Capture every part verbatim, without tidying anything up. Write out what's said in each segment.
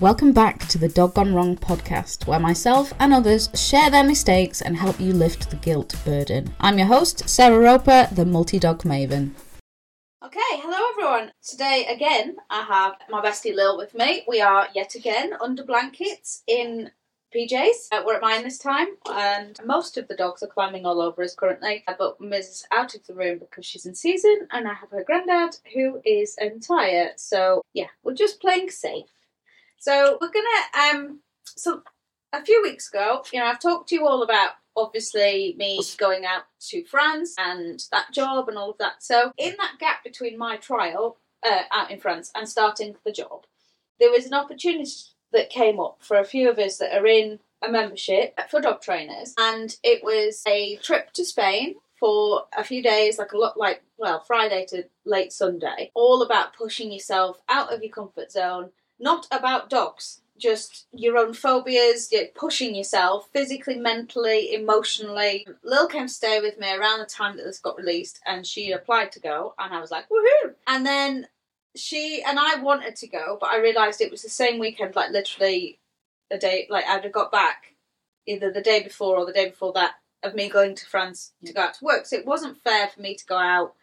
Welcome back to the Dog Gone Wrong podcast, where myself and others share their mistakes and help you lift the guilt burden. I'm your host, Sarah Roper, the multi-dog maven. Okay, hello everyone. Today again, I have my bestie Lil with me. We are yet again under blankets in P Js. Uh, we're at mine this time, and most of the dogs are climbing all over us currently. Uh, but Miz is out of the room because she's in season, and I have her granddad who is entire. So yeah, we're just playing safe. So we're gonna um. So a few weeks ago, you know, I've talked to you all about obviously me going out to France and that job and all of that. So in that gap between my trial uh, out in France and starting the job, there was an opportunity that came up for a few of us that are in a membership for dog trainers, and it was a trip to Spain for a few days, like a lot, like well, Friday to late Sunday, all about pushing yourself out of your comfort zone. Not about dogs, just your own phobias, you're pushing yourself physically, mentally, emotionally. Lil came to stay with me around the time that this got released, and she applied to go, and I was like, woohoo! And then she and I wanted to go, but I realised it was the same weekend, like literally a day, like I'd have got back either the day before or the day before that of me going to France to go out to work. So it wasn't fair for me to go out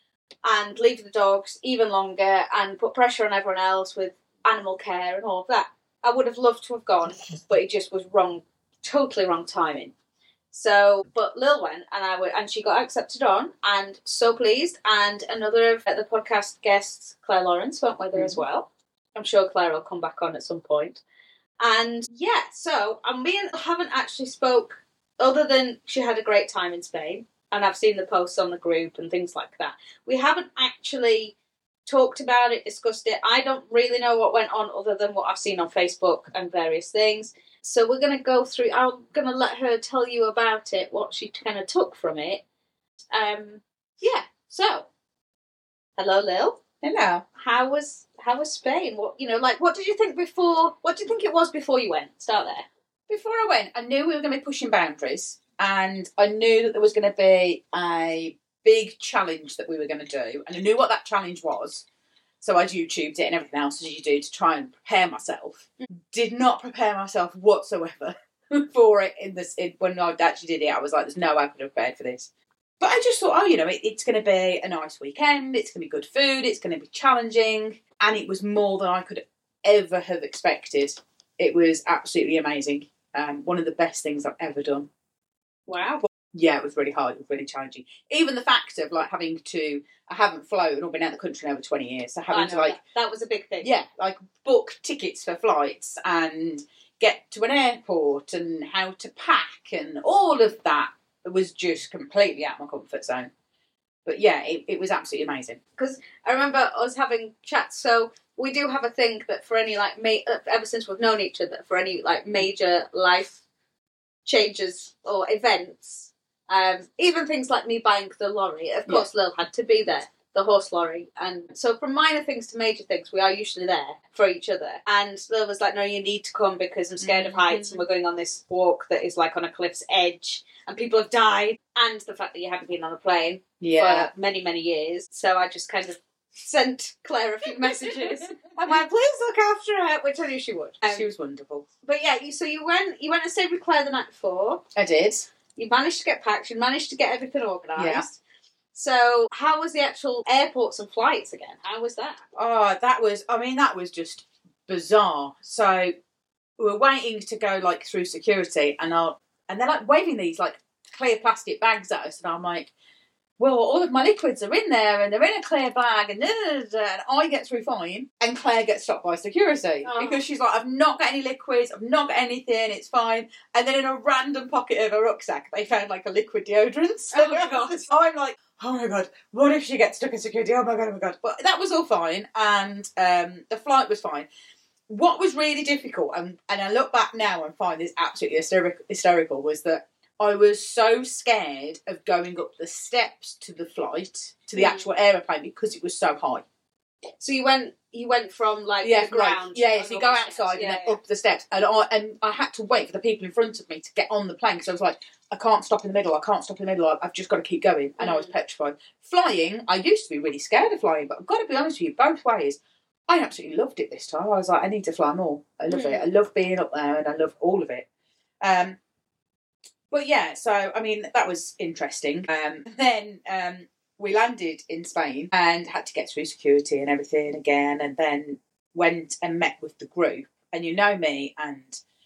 and leave the dogs even longer and put pressure on everyone else with animal care and all of that. I would have loved to have gone, but it just was wrong, totally wrong timing. So, but Lil went, and I would, and she got accepted on, and so pleased. And another of the podcast guests, Claire Lawrence, went with her mm-hmm. as well. I'm sure Claire will come back on at some point. And yeah, so and me and haven't actually spoke other than she had a great time in Spain, and I've seen the posts on the group and things like that. We haven't actually talked about it, discussed it. I don't really know what went on other than what I've seen on Facebook and various things. So we're going to go through, I'm going to let her tell you about it, what she kind of took from it. Um, yeah, so, hello Lil. Hello. How was, how was Spain? What, you know, like, what did you think before, what do you think it was before you went? Start there. Before I went, I knew we were going to be pushing boundaries, and I knew that there was going to be a big challenge that we were going to do, and I knew what that challenge was, so I'd YouTubed it and everything else as you do to try and prepare myself. Mm. Did not prepare myself whatsoever for it in this. In, when I actually did it, I was like, "There's no way I could have prepared for this." But I just thought, oh, you know, it, it's going to be a nice weekend. It's going to be good food. It's going to be challenging, and it was more than I could ever have expected. It was absolutely amazing. Um, one of the best things I've ever done. Wow. Yeah, it was really hard. It was really challenging. Even the fact of like having to, I haven't flown or been out of the country in over twenty years, so having to like that. that was a big thing. Yeah, like book tickets for flights and get to an airport and how to pack and all of that. It was just completely out of my comfort zone. But yeah, it, it was absolutely amazing. Because I remember us having chats. So we do have a thing that for any like ma- ever since we've known each other, for any like major life changes or events. Um, even things like me buying the lorry, of course yeah. Lil had to be there, the horse lorry. And so from minor things to major things, we are usually there for each other. And Lil was like, no, you need to come because I'm scared mm-hmm. of heights and we're going on this walk that is like on a cliff's edge and people have died. And the fact that you haven't been on a plane yeah. for many, many years. So I just kind of sent Claire a few messages. I'm like, please look after her, which I knew she would. Um, she was wonderful. But yeah, you, so you went, you went and stayed with Claire the night before. I did. You managed to get packed, you managed to get everything organised. Yeah. So, how was the actual airports and flights again? How was that? Oh, that was, I mean, that was just bizarre. So, we were waiting to go, like, through security, and I'll, and they're, like, waving these, like, clear plastic bags at us, and I'm like, well, all of my liquids are in there, and they're in a clear bag, and, da, da, da, da, and I get through fine, and Claire gets stopped by security, oh. because she's like, I've not got any liquids, I've not got anything, it's fine, and then in a random pocket of her rucksack, they found, like, a liquid deodorant, so oh, God. I'm like, oh my God, what if she gets stuck in security, oh my God, oh my God, but that was all fine, and um, the flight was fine. What was really difficult, and, and I look back now and find this absolutely hysterical, hysterical was that I was so scared of going up the steps to the flight, to the mm. actual aeroplane, because it was so high. So you went, you went from like yeah, the ground. Right. Yeah, yeah. So you go outside yeah, and then yeah. up the steps, and I and I had to wait for the people in front of me to get on the plane because I was like, I can't stop in the middle. I can't stop in the middle. I've just got to keep going, and mm. I was petrified. Flying, I used to be really scared of flying, but I've got to be honest with you, both ways, I absolutely loved it this time. I was like, I need to fly more. I love mm. it. I love being up there and I love all of it. Um, but yeah, so, I mean, that was interesting. Um, then um, we landed in Spain and had to get through security and everything again, and then went and met with the group. And you know me, and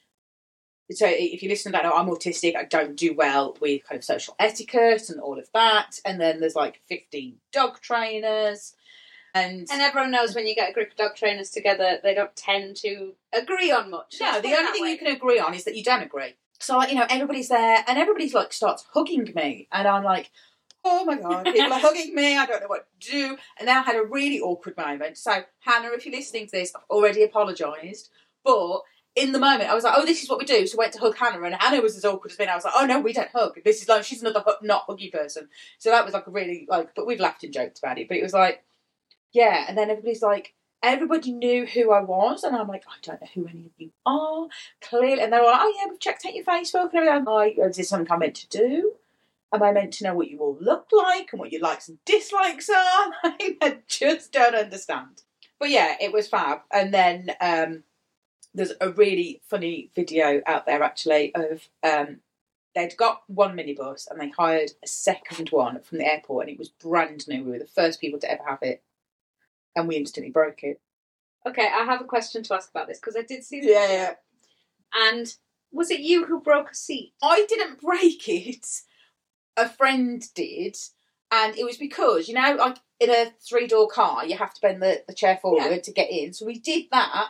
so if you listen to that, I'm autistic. I don't do well with kind of social etiquette and all of that. And then there's like fifteen dog trainers. And, and everyone knows when you get a group of dog trainers together, they don't tend to agree on much. No, the only thing way. you can agree on is that you don't agree. So, like, you know, everybody's there and everybody's like starts hugging me. And I'm like, oh my God, people are hugging me. I don't know what to do. And then I had a really awkward moment. So, Hannah, if you're listening to this, I've already apologised. But in the moment, I was like, oh, this is what we do. So I went to hug Hannah, and Hannah was as awkward as me. And I was like, oh, no, we don't hug. This is like, she's another hu- not huggy person. So that was like a really, like, but we've laughed and joked about it. But it was like, yeah. And then everybody's like, everybody knew who I was. And I'm like, I don't know who any of you are. Clearly. And they were like, oh, yeah, we've checked out your Facebook and everything. I'm like, is this something I'm meant to do? Am I meant to know what you all look like and what your likes and dislikes are? I just don't understand. But yeah, it was fab. And then um, there's a really funny video out there, actually, of um, they'd got one minibus and they hired a second one from the airport, and it was brand new. We were the first people to ever have it. And we instantly broke it. Okay, I have a question to ask about this, because I did see the yeah, video. Yeah. And was it you who broke a seat? I didn't break it. A friend did. And it was because, you know, like in a three-door car, you have to bend the, the chair forward yeah. to get in. So we did that.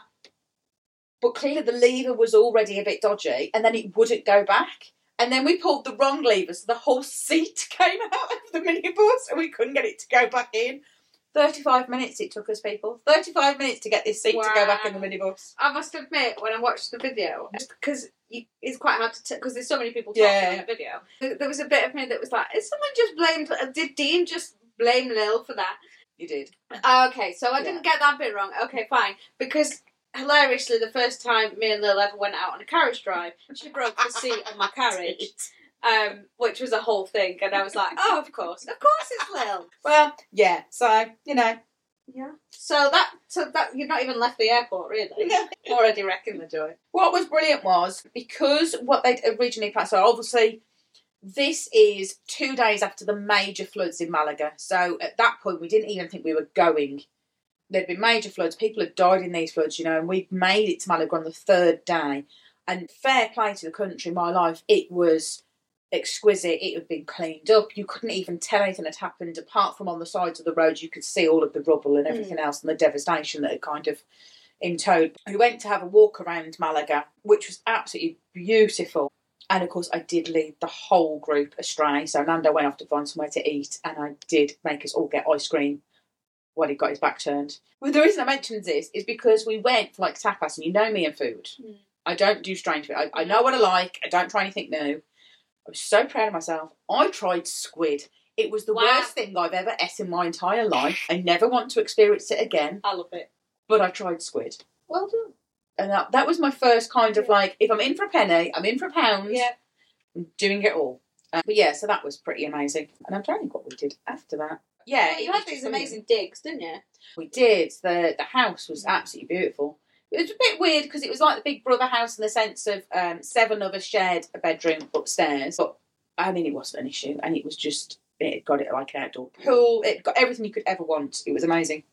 But clearly the lever was already a bit dodgy, and then it wouldn't go back. And then we pulled the wrong lever, so the whole seat came out of the minibus, and we couldn't get it to go back in. thirty-five minutes it took us, people. thirty-five minutes to get this seat wow. to go back in the minibus. I must admit, when I watched the video, because it's quite hard to tell, because there's so many people talking yeah. in the video, there was a bit of me that was like, is someone just blamed, did Dean just blame Lil for that? You did. Okay, so I yeah. didn't get that bit wrong. Okay, fine. Because, hilariously, the first time me and Lil ever went out on a carriage drive, she broke the seat of my carriage. Um, which was a whole thing, and I was like, oh, of course, of course it's Lil. Well, yeah, so, you know. Yeah. So that, so that, you've not even left the airport, really. Yeah. Already wrecking the joy. What was brilliant was, because what they'd originally planned, so obviously, this is two days after the major floods in Malaga, so at that point, we didn't even think we were going. There'd been major floods, people had died in these floods, you know, and we made it to Malaga on the third day, and fair play to the country, my life, it was exquisite. It had been cleaned up. You couldn't even tell anything had happened, apart from on the sides of the road you could see all of the rubble and everything mm. else and the devastation that had kind of entoed. We went to have a walk around Malaga, which was absolutely beautiful. And of course I did lead the whole group astray. So Nando went off to find somewhere to eat, and I did make us all get ice cream while he got his back turned. Well, the reason I mentioned this is because we went for like tapas, and you know me and food. Mm. I don't do strange food. I, I know what I like. I don't try anything new. I was so proud of myself. I tried squid. It was the wow. worst thing I've ever ate in my entire life. I never want to experience it again. I love it. But I tried squid. Well done. And that, that was my first kind of like, if I'm in for a penny, I'm in for a pound. Yeah. I'm doing it all. Uh, but yeah, so that was pretty amazing. And I'm trying to think what we did after that. Yeah. Well, you had these amazing digs, didn't you? We did. The, the house was absolutely beautiful. It was a bit weird because it was like the Big Brother house in the sense of um, seven of us shared a bedroom upstairs. But, I mean, it wasn't an issue. And it was just, it got it like an outdoor pool. It got everything you could ever want. It was amazing.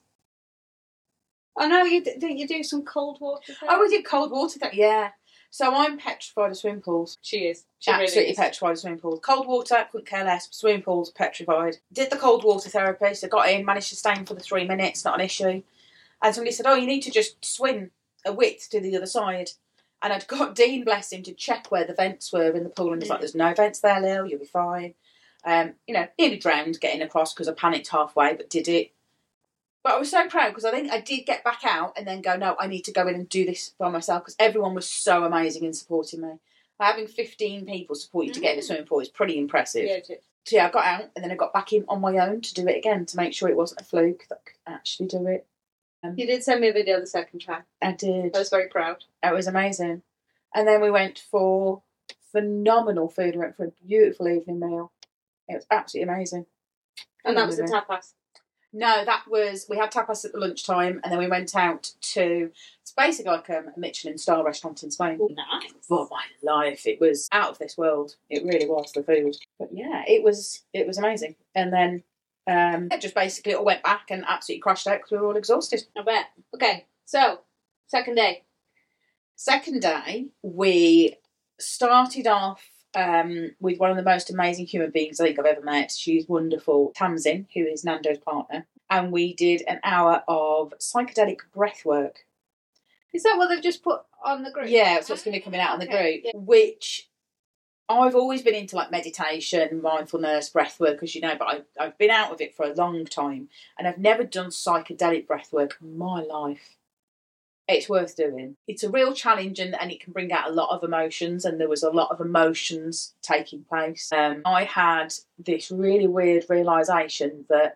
I know, you didn't you do some cold water thing? Oh, we did cold water thing, yeah. So I'm petrified of swimming pools. She is. She Absolutely really is. petrified of swimming pools. Cold water, couldn't care less. Swimming pools, petrified. Did the cold water therapy, so got in, managed to stay in for the three minutes, not an issue. And somebody said, oh, you need to just swim a width to the other side. And I'd got Dean, bless him, to check where the vents were in the pool, and he's like, there's no vents there, Lil, you'll be fine. Um, you know, nearly drowned getting across because I panicked halfway, but did it. But I was so proud because I think I did get back out and then go, no, I need to go in and do this by myself, because everyone was so amazing in supporting me. Having fifteen people support you to get in a swimming pool is pretty impressive. Yeah, it is. So yeah, I got out and then I got back in on my own to do it again to make sure it wasn't a fluke, that I could actually do it. Um, you did send me a video the second time. I did. I was very proud. It was amazing. And then we went for phenomenal food. We went for a beautiful evening meal. It was absolutely amazing. And that was the tapas? No, that was, we had tapas at the lunchtime and then we went out to, it's basically like um, a Michelin star restaurant in Spain. Nice. For my life, it was out of this world. It really was, the food. But yeah, it was it was amazing. And then um, it just basically all went back and absolutely crashed out because we were all exhausted. I bet. Okay, so, second day. Second day, we started off um, with one of the most amazing human beings I think I've ever met. She's wonderful, Tamsin, who is Nando's partner. And we did an hour of psychedelic breath work. Is that what they've just put on the group? Yeah, it's what's going to be coming out on the Okay, group, yeah. which I've always been into, like meditation, mindfulness, breath work, as you know, but I've, I've been out of it for a long time and I've never done psychedelic breath work in my life. It's worth doing. It's a real challenge and, and it can bring out a lot of emotions, and there was a lot of emotions taking place. Um, I had this really weird realisation that,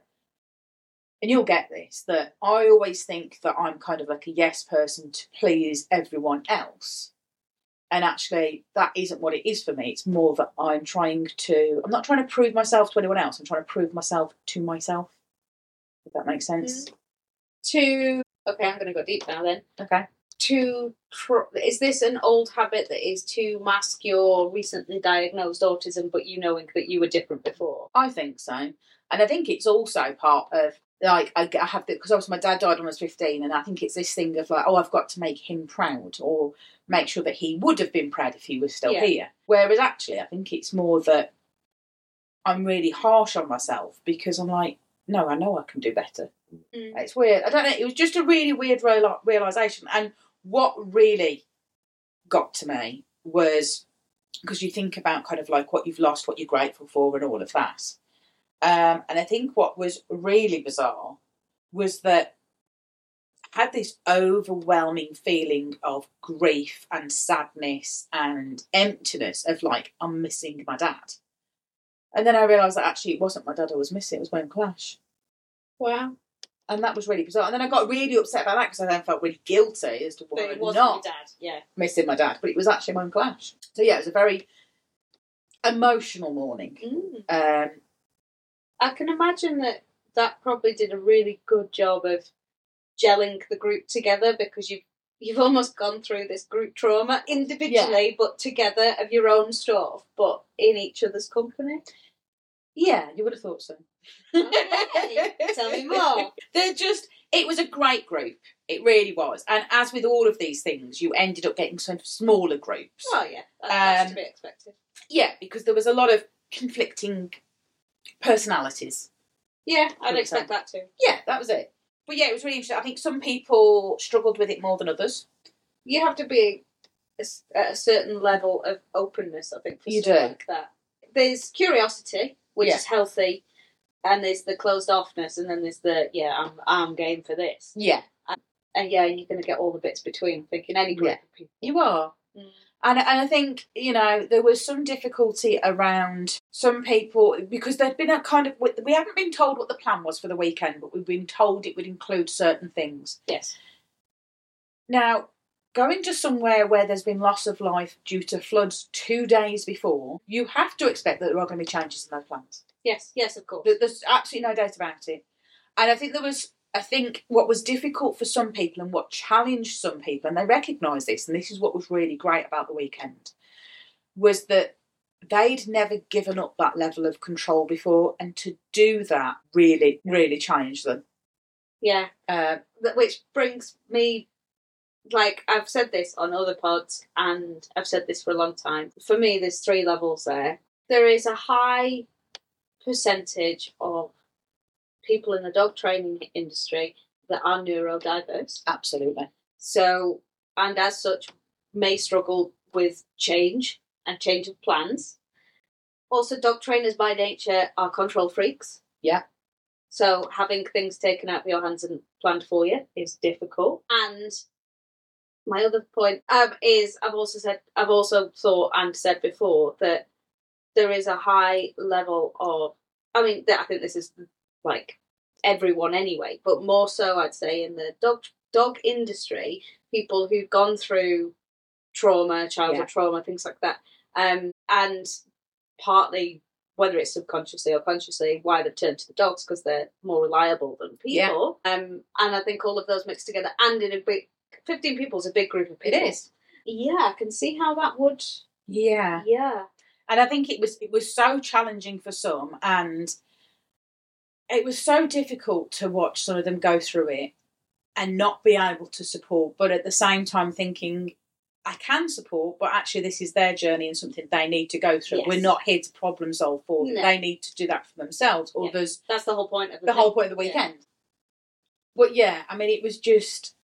and you'll get this, that I always think that I'm kind of like a yes person to please everyone else. And actually, that isn't what it is for me. It's more that I'm trying to, I'm not trying to prove myself to anyone else. I'm trying to prove myself to myself. If that makes sense. Mm. To, okay, I'm going to go deep now then. Okay. To, tr- is this an old habit that is to mask your recently diagnosed autism, but you knowing that you were different before? I think so. And I think it's also part of, like, I, I have the, because obviously my dad died when I was fifteen, and I think it's this thing of like, oh, I've got to make him proud, or make sure that he would have been proud if he was still Yeah. here. Whereas actually, I think it's more that I'm really harsh on myself because I'm like, no, I know I can do better. Mm. It's weird. I don't know. It was just a really weird real- realisation. And what really got to me was, because you think about kind of like what you've lost, what you're grateful for, and all of that. Um, and I think what was really bizarre was that I had this overwhelming feeling of grief and sadness and emptiness of like, I'm missing my dad. And then I realised that actually it wasn't my dad I was missing, it was my own Clash. Wow. And that was really bizarre. And then I got really upset about that because I then felt really guilty as to why But it I'm wasn't not your dad, yeah. missing my dad. But it was actually my own Clash. So yeah, it was a very emotional morning. Mm. Um, I can imagine that that probably did a really good job of gelling the group together, because you've you've almost gone through this group trauma individually, but together of your own stuff, but in each other's company. yeah, you would have thought so. Okay, tell me more. They're just, it was a great group. It really was. And as with all of these things, you ended up getting some smaller groups. Oh yeah, that, that's Um, to be expected. Yeah, because there was a lot of conflicting personalities. Yeah, I'd Good expect time. that too. Yeah, that was it. But yeah, it was really interesting. I think some people struggled with it more than others. You have to be a s- at a certain level of openness, I think, for You stuff do. like that. There's curiosity, which Yeah. is healthy, and there's the closed offness, and then there's the, yeah, I'm, I'm game for this. Yeah, And yeah, you're going to get all the bits between, I think, in any group Yeah. of people. you are. Mm. And, and I think, you know, there was some difficulty around some people, because there'd been a kind of, we haven't been told what the plan was for the weekend, but we've been told it would include certain things. Yes. Now, going to somewhere where there's been loss of life due to floods two days before, you have to expect that there are going to be changes in those plans. Yes, yes, of course. There- There's absolutely no doubt about it. And I think there was, I think what was difficult for some people and what challenged some people, and they recognise this, and this is what was really great about the weekend, was that they'd never given up that level of control before, and to do that really, really challenged them. Yeah. Uh, That- Which brings me, like, I've said this on other pods, and I've said this for a long time. For me, there's three levels there. There is a high percentage of people in the dog training industry that are neurodiverse. absolutely. So, and as such, may struggle with change and change of plans. Also, dog trainers by nature are control freaks. Yeah. So having things taken out of your hands and planned for you is difficult. And my other point um, is I've also said I've also thought and said before that there is a high level of, I mean, I think this is like everyone anyway, but more so I'd say in the dog dog industry, people who've gone through trauma, childhood Yeah. trauma, things like that, um, and partly whether it's subconsciously or consciously, why they've turned to the dogs, because they're more reliable than people. Yeah. Um, and I think all of those mixed together, and in a big, fifteen people is a big group of people. It is. Yeah, I can see how that would. Yeah. Yeah. And I think it was it was so challenging for some, and it was so difficult to watch some of them go through it and not be able to support, but at the same time thinking, I can support, but actually this is their journey and something they need to go through. Yes. We're not here to problem solve for them. No. They need to do that for themselves. Or yeah. there's That's the whole point of the The thing. whole point of the weekend. Yeah. But yeah, I mean, it was just...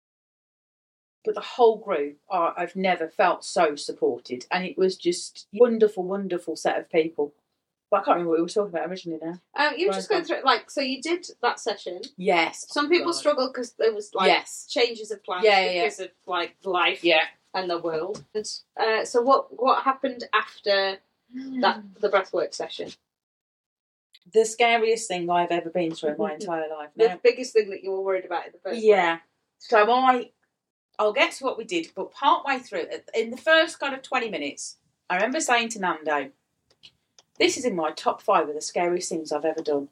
But the whole group, are, I've never felt so supported. And it was just a wonderful, wonderful set of people. But I can't remember what we were talking about originally now. Um, you were just going through it, like, so you did that session. Yes. Some people God. struggled because there was, like, yes. changes of plans yeah, yeah, because yeah. of, like, life yeah. and the world. And, uh, so what what happened after that the breathwork session? The scariest thing I've ever been through in my entire life. The now, biggest thing that you were worried about in the first Yeah. place. So I, I'll get to what we did, but partway through, in the first kind of twenty minutes, I remember saying to Nando, this is in my top five of the scariest things I've ever done.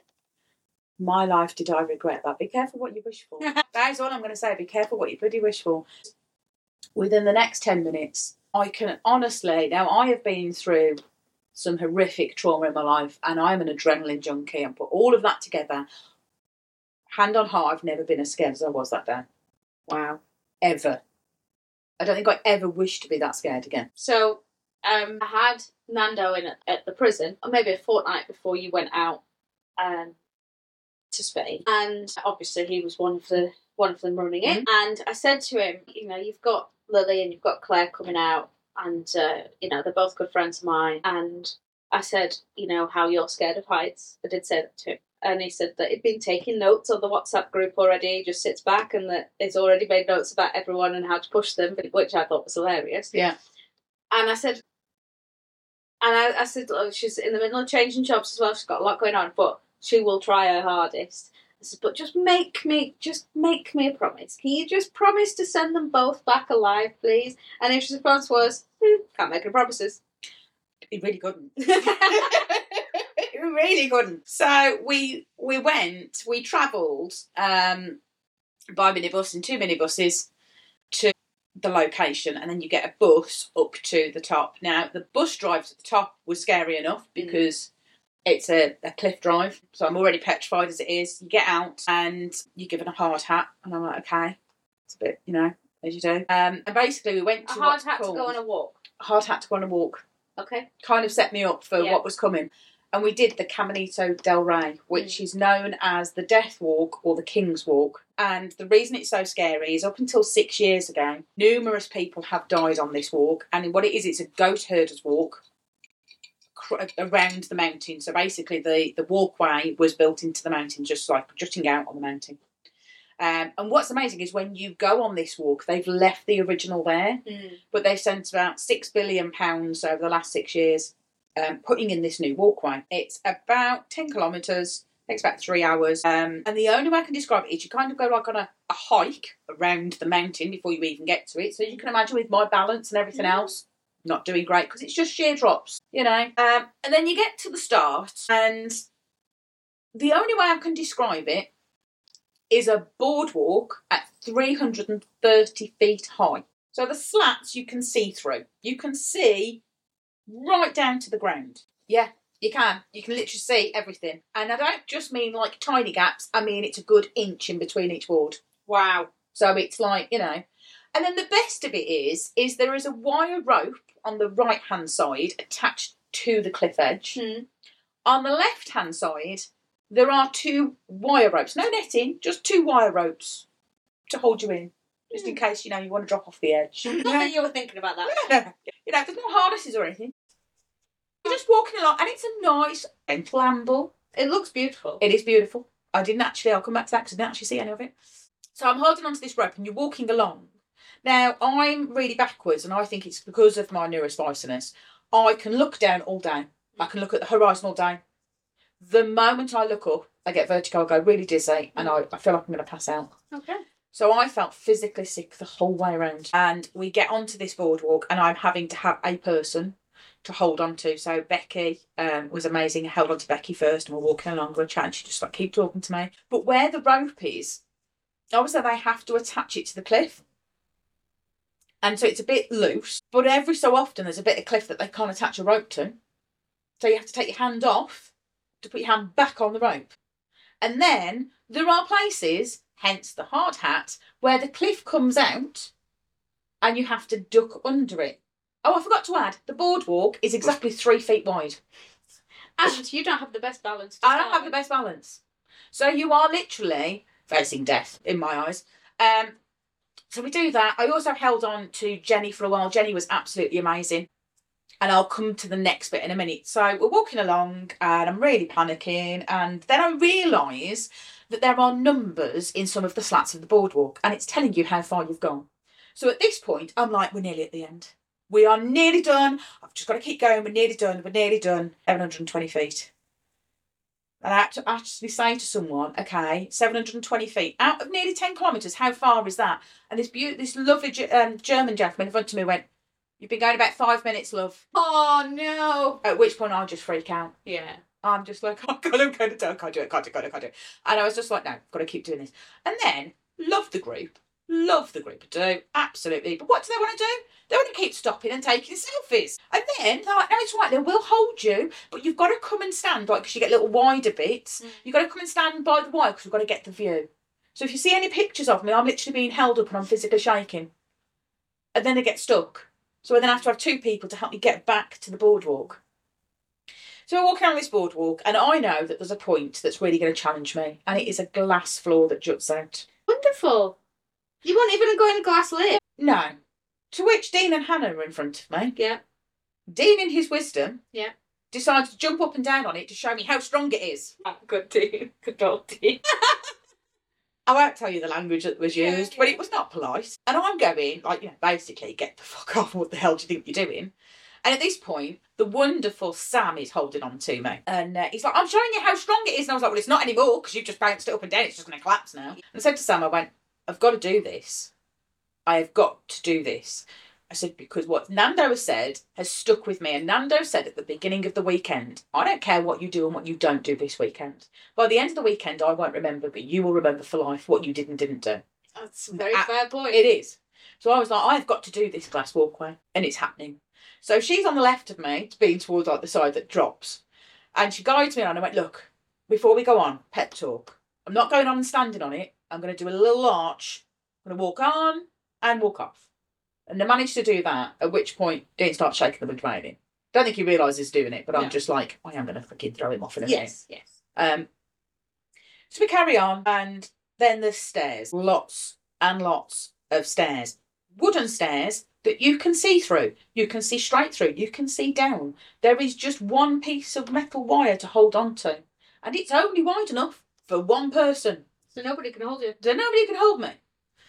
My life, did I regret that? Be careful what you wish for. That is all I'm going to say. Be careful what you bloody wish for. Within the next ten minutes, I can honestly, now I have been through some horrific trauma in my life, and I'm an adrenaline junkie, and put all of that together, hand on heart, I've never been as scared as I was that day. Wow. Ever. I don't think I ever wish to be that scared again. So, um, I had Nando in at, at the prison, or maybe a fortnight before you went out um, to Spain, and obviously he was one of the one of them running it. Mm-hmm. And I said to him, you know, you've got Lily and you've got Claire coming out, and uh, you know they're both good friends of mine. And I said, you know, how you're scared of heights. I did say that to him. And he said that he'd been taking notes on the WhatsApp group already. He just sits back and that he's already made notes about everyone and how to push them, which I thought was hilarious. Yeah. And I said, and I, I said, oh, she's in the middle of changing jobs as well. She's got a lot going on, but she will try her hardest. I said, but just make me, just make me a promise. Can you just promise to send them both back alive, please? And his response was, hmm, can't make any promises. He really couldn't. He really couldn't. So we we went, we travelled um, by minibus in two minibuses to the location, and then you get a bus up to the top. Now, the bus drive to the top was scary enough because mm. it's a, a cliff drive, so I'm already petrified as it is. You get out and you're given a hard hat, and I'm like, okay, it's a bit, you know, as you do. Um, and basically we went to a hard hat to go on a walk. A hard hat to go on a walk. Okay. Kind of set me up for yeah. what was coming. And we did the Caminito del Rey, which mm. is known as the Death Walk or the King's Walk. And the reason it's so scary is up until six years ago, numerous people have died on this walk. And what it is, it's a goat herder's walk around the mountain. So basically the, the walkway was built into the mountain, just like jutting out on the mountain. Um, and what's amazing is when you go on this walk, they've left the original there, mm. but they've spent about six billion pounds over the last six years um, putting in this new walkway. It's about ten kilometres, takes about three hours. Um, and the only way I can describe it is you kind of go like on a, a hike around the mountain before you even get to it. So you can imagine with my balance and everything mm. else, not doing great because it's just sheer drops, you know. Um, and then you get to the start, and the only way I can describe it is a boardwalk at three hundred thirty feet high. So the slats you can see through. You can see right down to the ground. Yeah, you can. You can literally see everything. And I don't just mean like tiny gaps. I mean it's a good inch in between each board. Wow. So it's like, you know. And then the best of it is, is there is a wire rope on the right-hand side attached to the cliff edge. Mm. On the left-hand side, there are two wire ropes. No netting, just two wire ropes to hold you in. Just in case, you know, you want to drop off the edge. Not that you were thinking about that. Yeah. You know, there's no harnesses or anything. You're just walking along, and it's a nice, gentle amble. It looks beautiful. It is beautiful. I didn't actually, I'll come back to that because I didn't actually see any of it. So I'm holding onto this rope, and you're walking along. Now, I'm really backwards, and I think it's because of my neurospiciness. I can look down all day. I can look at the horizon all day. The moment I look up, I get vertigo, I go really dizzy, and I, I feel like I'm going to pass out. Okay. So I felt physically sick the whole way around. And we get onto this boardwalk, and I'm having to have a person to hold on to. So Becky um, was amazing. I held on to Becky first and we're walking along, we're chatting. She just like, keep talking to me. But where the rope is, obviously they have to attach it to the cliff. And so it's a bit loose, but every so often there's a bit of cliff that they can't attach a rope to. So you have to take your hand off to put your hand back on the rope. And then there are places, hence the hard hat, where the cliff comes out and you have to duck under it. Oh, I forgot to add, the boardwalk is exactly three feet wide. And you don't have the best balance. I don't have the best balance. So you are literally facing death, in my eyes. Um, so we do that. I also held on to Jenny for a while. Jenny was absolutely amazing. And I'll come to the next bit in a minute. So we're walking along and I'm really panicking. And then I realise that there are numbers in some of the slats of the boardwalk and it's telling you how far you've gone. So at this point, I'm like, we're nearly at the end. We are nearly done. I've just got to keep going. We're nearly done. We're nearly done. seven hundred twenty feet. And I had to actually say to someone, okay, seven hundred twenty feet out of nearly ten kilometres, how far is that? And this beautiful, this lovely um, German gentleman in front of me went, you've been going about five minutes, love. Oh, no. At which point I just freak out. Yeah. I'm just like, oh, God, I'm going to do it. I can't do it. Can't do it. Can't do it. Can't do it. And I was just like, no, got to keep doing this. And then, love the group. Love the group. I do. Absolutely. But what do they want to do? They want to keep stopping and taking selfies. And then they're like, no, it's right. Then we'll hold you. But you've got to come and stand, like, because you get little wider bits. Mm. You've got to come and stand by the wire because we've got to get the view. So if you see any pictures of me, I'm literally being held up and I'm physically shaking. And then they get stuck. So I then have to have two people to help me get back to the boardwalk. So we're walking on this boardwalk and I know that there's a point that's really going to challenge me. And it is a glass floor that juts out. Wonderful. You won't even go in a glass lid. No. To which Dean and Hannah are in front of me. Yeah. Dean, in his wisdom, yeah, decides to jump up and down on it to show me how strong it is. Oh, good Dean. Good old Dean. I won't tell you the language that was used, yeah, but it was not polite. And I'm going, like, you know, basically, get the fuck off. What the hell do you think you're doing? And at this point, the wonderful Sam is holding on to me. And uh, he's like, I'm showing you how strong it is. And I was like, well, it's not anymore because you've just bounced it up and down. It's just going to collapse now. And I said to Sam, I went, I've got to do this. I have got to do this. I said, because what Nando has said has stuck with me. And Nando said at the beginning of the weekend, I don't care what you do and what you don't do this weekend. By the end of the weekend, I won't remember, but you will remember for life what you did and didn't do. That's a very uh, fair point. It is. So I was like, I've got to do this glass walkway. And it's happening. So she's on the left of me, being towards like the side that drops. And she guides me on. I went, look, before we go on, pep talk. I'm not going on and standing on it. I'm going to do a little arch. I'm going to walk on and walk off. And I managed to do that, at which point Dean starts shaking them and driving. Don't think he realises he's doing it, but no. I'm just like, I am going to fucking throw him off in a minute. Yes, yes. Um, so we carry on, and then there's stairs. Lots and lots of stairs. Wooden stairs that you can see through. You can see straight through. You can see down. There is just one piece of metal wire to hold on to. And it's only wide enough for one person. So nobody can hold you. So nobody can hold me.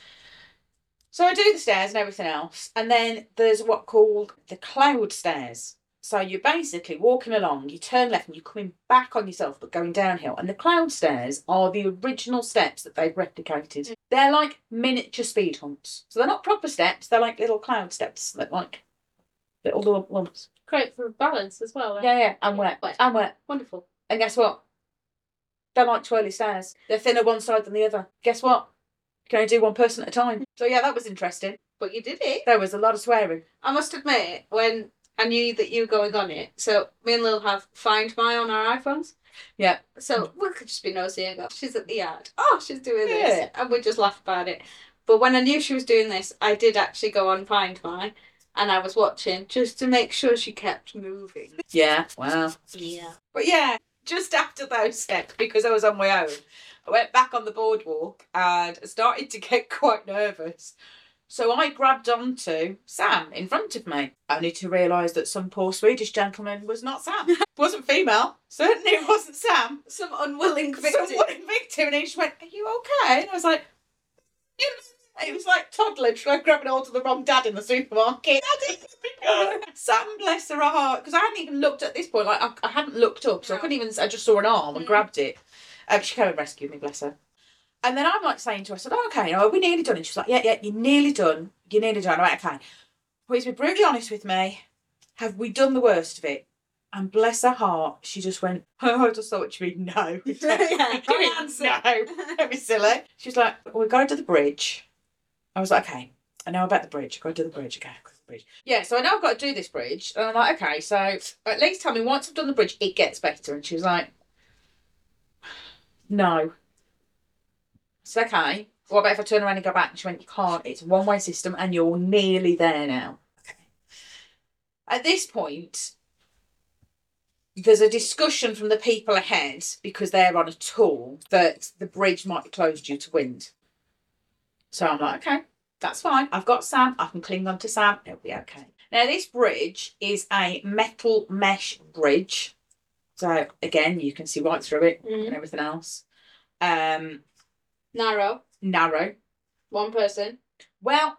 So I do the stairs and everything else. And then there's what called the cloud stairs. So you're basically walking along, you turn left and you're coming back on yourself, but going downhill. And the cloud stairs are the original steps that they've replicated. Mm. They're like miniature speed humps. So they're not proper steps, they're like little cloud steps. They're like little little lumps. Great for balance as well. Right? Yeah, yeah, and wet. wet. And wet. Wonderful. And guess what? They're like twirly stairs. They're thinner one side than the other. Guess what? You can only do one person at a time. So yeah, that was interesting. But you did it. There was a lot of swearing. I must admit, when I knew that you were going on it, so me and Lil have Find My on our iPhones. Yeah. So we could just be nosy and go, she's at the yard. Oh, she's doing yeah. this. And we just laugh about it. But when I knew she was doing this, I did actually go on Find My. And I was watching just to make sure she kept moving. Yeah, wow. Yeah. But yeah, just after those steps, because I was on my own, I went back on the boardwalk and started to get quite nervous. So I grabbed onto Sam in front of me, only to realise that some poor Swedish gentleman was not Sam. Wasn't female. Certainly it wasn't Sam. Some unwilling victim. Some unwilling victim. And he just went, are you okay? And I was like, yeah. It was like toddler trying grabbing hold of the wrong dad in the supermarket. Daddy, Sam, bless her heart. Because I hadn't even looked at this point. Like I, I hadn't looked up, so I couldn't even, I just saw an arm and mm. grabbed it. Um, she came and rescued me, bless her. And then I'm like saying to her, I said, oh, okay, no, we're nearly done. And she's like, yeah, yeah, you're nearly done. You're nearly done. I went, okay. Please be brutally honest with me. have we done the worst of it? And bless her heart, she just went, oh, I just thought what you mean, no. Yeah, Don't answer. No, don't be silly. She was like, we're going to the bridge. I was like, okay, I know about the bridge. I've got to do the bridge. Okay, I've got to do the bridge. Yeah, so I know I've got to do this bridge. And I'm like, okay, so at least tell me once I've done the bridge, it gets better. And she was like, no. It's okay. What about if I turn around and go back? And she went, you can't. It's a one-way system and you're nearly there now. Okay. At this point, there's a discussion from the people ahead, because they're on a tour, that the bridge might be closed due to wind. So I'm like, okay, that's fine. I've got Sam. I can cling on to Sam. It'll be okay. Now, this bridge is a metal mesh bridge. So, again, you can see right through it mm. and everything else. Um, narrow. Narrow. One person. Well,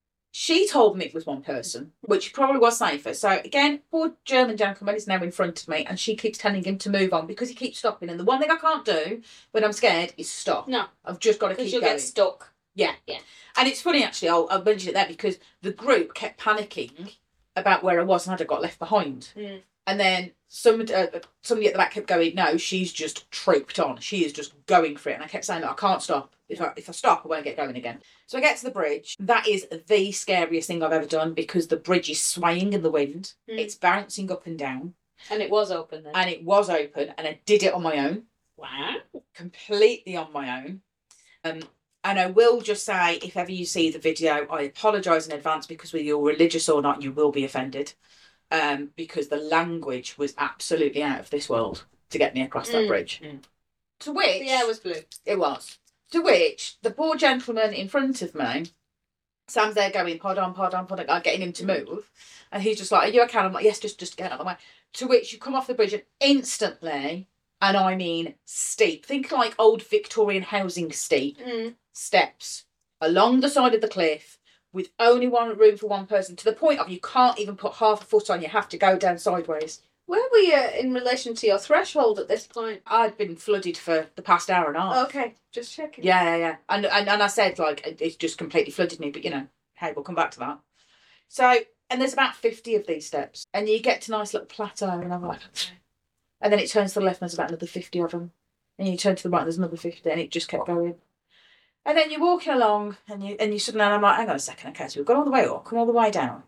she told me it was one person, which probably was safer. So, again, poor German gentleman is now in front of me, and she keeps telling him to move on because he keeps stopping. And the one thing I can't do when I'm scared is stop. No. I've just got to keep you'll going. You'll get stuck. Yeah. Yeah. And it's funny, actually, I'll, I'll mention it there, because the group kept panicking about where I was and I'd got left behind. Mm. And then some, uh, somebody at the back kept going, no, she's just trooped on. She is just going for it. And I kept saying, I can't stop. If I, if I stop, I won't get going again. So I get to the bridge. That is the scariest thing I've ever done, because the bridge is swaying in the wind. Mm. It's bouncing up and down. And it was open then? And it was open. And I did it on my own. Wow. Completely on my own. Um, and I will just say, if ever you see the video, I apologise in advance, because whether you're religious or not, you will be offended. Um, because the language was absolutely out of this world to get me across that mm. bridge. Mm. To which... The air was blue. It was. To which, the poor gentleman in front of me, Sam's there going, pardon, pardon, pardon, I'm getting him to move. And he's just like, are you okay? I'm like, yes, just, just get out of the way. To which you come off the bridge and instantly, and I mean steep, think like old Victorian housing steep, mm. steps along the side of the cliff, with only one room for one person, to the point of you can't even put half a foot on, you have to go down sideways. Where were you in relation to your threshold at this point? I'd been flooded for the past hour and a half. Okay, just checking. Yeah, yeah, yeah. And, and, and I said, like, it's just completely flooded me, but, you know, hey, we'll come back to that. So, and there's about fifty of these steps, and you get to a nice little plateau, and I'm like, okay. And then it turns to the left, and there's about another fifty of them. And you turn to the right, and there's another fifty, and it just kept going. And then you're walking along, and you and you suddenly, and I'm like, hang on a second, okay, so we've gone all the way up, come all the way down.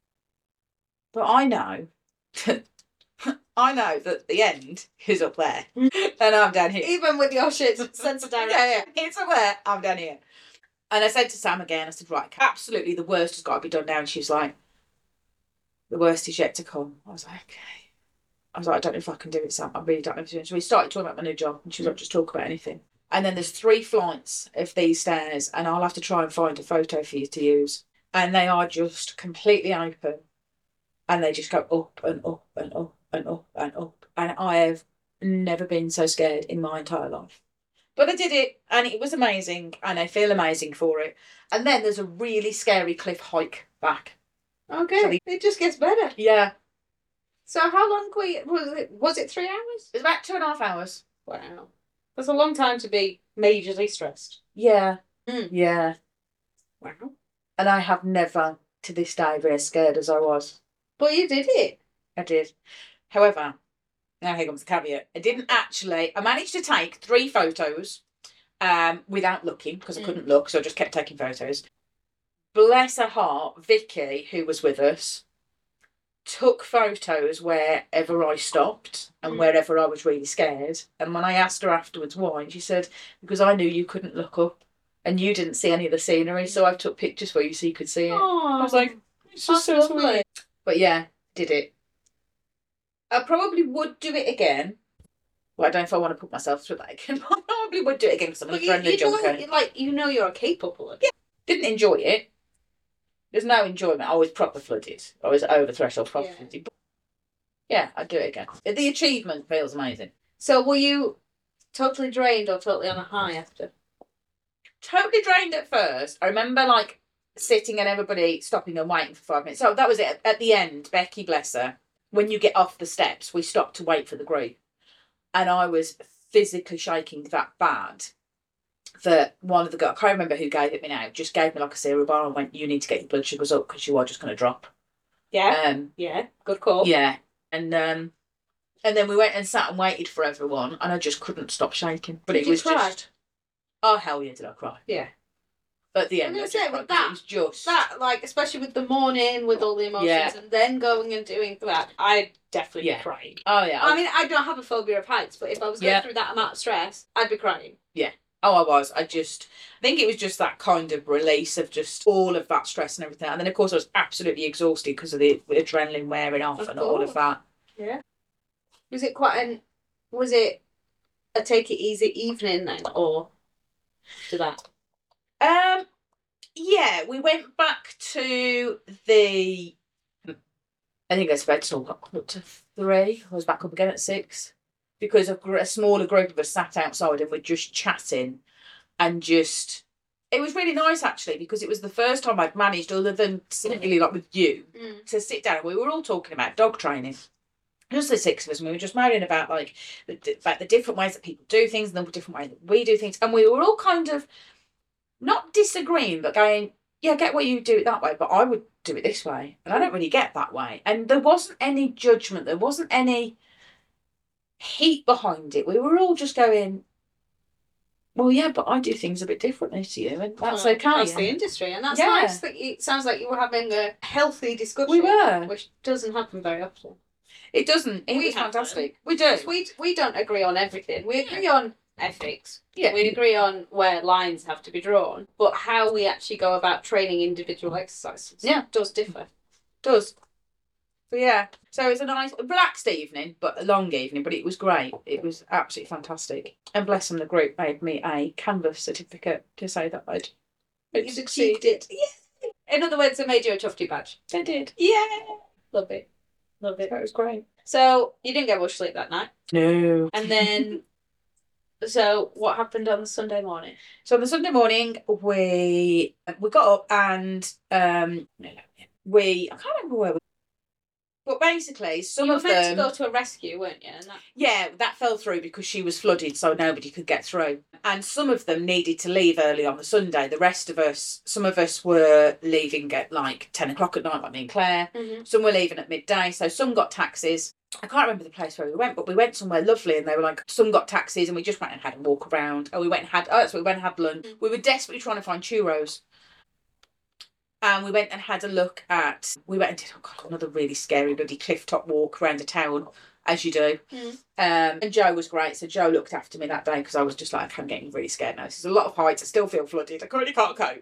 But I know, I know that the end is up there, and I'm down here. Even with your shit sense of direction. Yeah, yeah, it's up there, I'm down here. And I said to Sam again, I said, right, absolutely, the worst has got to be done now. And she's like, the worst is yet to come. I was like, okay. I was like, I don't know if I can do it, Sam. I really don't know if I can do it. So we started talking about my new job, and she was like, just talk about anything. And then there's three flights of these stairs, and I'll have to try and find a photo for you to use. And they are just completely open. And they just go up and up and up and up and up. And I have never been so scared in my entire life. But I did it, and it was amazing, and I feel amazing for it. And then there's a really scary cliff hike back. Okay, so the, it just gets better. Yeah. So how long were you, was it? Was it three hours? It was about two and a half hours. Wow. That's a long time to be majorly stressed. Yeah. Mm. Yeah. Wow. And I have never, to this day, been as scared as I was. But you did it. I did. However, now here comes the caveat. I didn't actually... I managed to take three photos um, without looking, because I mm. couldn't look, so I just kept taking photos. Bless her heart, Vicky, who was with us, took photos wherever I stopped and mm. wherever I was really scared. And when I asked her afterwards why, she said, because I knew you couldn't look up and you didn't see any of the scenery, so I took pictures for you so you could see it. Aww, I was like, it's just so lovely. But yeah, did it. I probably would do it again. Well, I don't know if I want to put myself through that again, but I probably would do it again because I'm a friendly junkie. Like, you know you're capable of it. Yeah. Didn't enjoy it. There's no enjoyment. I was proper flooded. I was over threshold, proper yeah. flooded. But yeah, I'd do it again. The achievement feels amazing. So were you totally drained or totally on a high after? Totally drained at first. I remember like sitting and everybody stopping and waiting for five minutes. So that was it. At the end, Becky, bless her, when you get off the steps, we stopped to wait for the group. And I was physically shaking that bad that one of the girls, I can't remember who gave it me now, just gave me like a cereal bar and went, you need to get your blood sugars up because you are just going to drop. Yeah. Um, yeah. Good call. yeah. And um, and then we went and sat and waited for everyone, and I just couldn't stop shaking. But Did it you was cry? just, oh hell yeah, did I cry? Yeah. At the I'm end, gonna I just say, cried with 'cause that- it was just That, like, especially with the morning, with all the emotions, Yeah. and then going and doing that, I'd definitely Yeah. be crying. Oh yeah. I mean, I don't have a phobia of heights, but if I was going Yeah. through that amount of stress, I'd be crying. Oh, I was. I just, I think it was just that kind of release of just all of that stress and everything. And then, of course, I was absolutely exhausted because of the adrenaline wearing off Of and all course. of that. Yeah. Was it quite an? Was it a take it easy evening then, or to that? Um, yeah, we went back to the. I think I spent till up to three. I was back up again at six because a, gr- a smaller group of us sat outside and we're just chatting and just. It was really nice actually because it was the first time I'd managed, other than simply like with you, Mm. to sit down. We were all talking about dog training. Just the six of us, and we were just moaning about like the, about the different ways that people do things and the different ways that we do things, and we were all kind of not disagreeing, but going, "Yeah, I get why you do it that way, but I would do it this way, and I don't really get that way." And there wasn't any judgment, there wasn't any heat behind it. We were all just going, "Well, yeah, but I do things a bit differently to you, and that's Well, okay." That's the industry, and that's Yeah. nice. That you, it sounds like you were having a healthy discussion. We were. Which doesn't happen very often. It doesn't. It We was have fantastic. We do. We we don't agree on everything. We agree on ethics. Yeah. We agree on where lines have to be drawn, but how we actually go about training individual exercises Yeah. does differ. does. But yeah, so it was a nice, relaxed evening, but a long evening, but it was great. It was absolutely fantastic. And bless them, the group made me a canvas certificate to say that I'd, I'd You succeeded. Yeah. In other words, they made you a tufty badge. They did. Yeah. Love it. Love it. That was great. So you didn't get much sleep that night. No. And then, so what happened on the Sunday morning? So on the Sunday morning, we we got up and um we, I can't remember where we, but basically some you were of meant them. to go to a rescue, weren't you? And that... Yeah, that fell through because she was flooded, so nobody could get through. And some of them needed to leave early on the Sunday. The rest of us, some of us were leaving at like ten o'clock at night, like me and Claire. Mm-hmm. Some were leaving at midday, so some got taxis. I can't remember the place where we went, but we went somewhere lovely, and they were like, some got taxis, and we just went and had a walk around. And we went and had, oh, that's what we went and had lunch. Mm. We were desperately trying to find churros. And we went and had a look at, we went and did, oh God, another really scary bloody cliff top walk around the town, as you do. Mm. Um, and Joe was great, so Joe looked after me that day because I was just like, I'm getting really scared now. There's a lot of heights, I still feel flooded, I currently can't cope.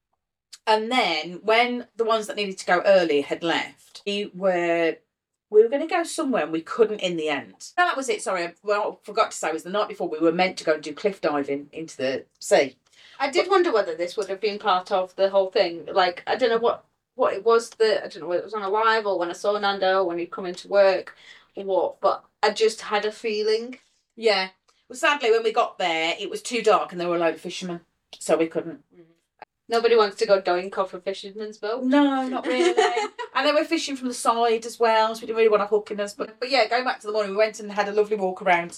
And then when the ones that needed to go early had left, we were we were going to go somewhere and we couldn't in the end. No, that was it, sorry. Well, I forgot to say, it was the night before we were meant to go and do cliff diving into the sea. I did wonder whether this would have been part of the whole thing. Like, I don't know what, what it was that, I don't know whether it was on a live or when I saw Nando, when he'd come into work or what, but I just had a feeling. Yeah. Well, sadly, when we got there, it was too dark and there were a load of fishermen, so we couldn't. Nobody wants to go doink off a fisherman's boat. No, not really. And they were fishing from the side as well, so we didn't really want to hook in us. But, but yeah, going back to the morning, we went and had a lovely walk around